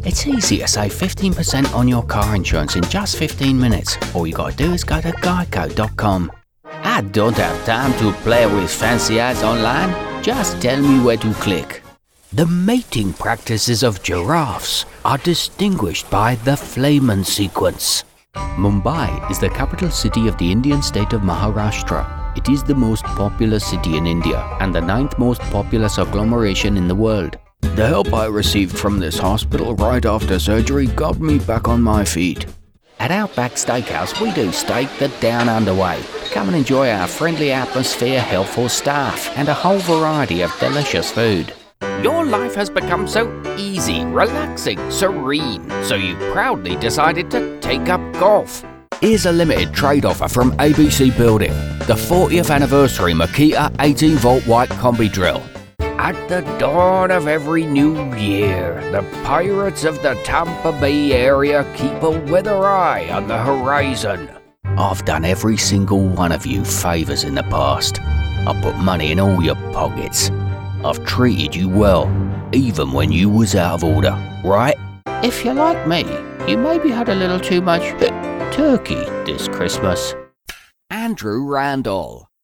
It's easy to save 15% on your car insurance in just 15 minutes. All you gotta do is go to geico.com. I don't have time to play with fancy ads online. Just tell me where to click. The mating practices of giraffes are distinguished by the Flamen sequence. Mumbai is the capital city of the Indian state of Maharashtra. It is the most populous city in India and the 9th most populous agglomeration in the world. The help I received from this hospital right after surgery got me back on my feet. At Outback Steakhouse, we do steak the down under way. Come and enjoy our friendly atmosphere, helpful staff, and a whole variety of delicious food. Your life has become so easy, relaxing, serene, so you proudly decided to take up golf. Here's a limited trade offer from ABC Building. The 40th anniversary Makita 18-volt white combi drill. At the dawn of every new year, the pirates of the Tampa Bay area keep a weather eye on the horizon. I've done every single one of you favors in the past. I've put money in all your pockets. I've treated you well, even when you was out of order, right? If you're like me, you maybe had a little too much turkey this Christmas. Andrew Randall.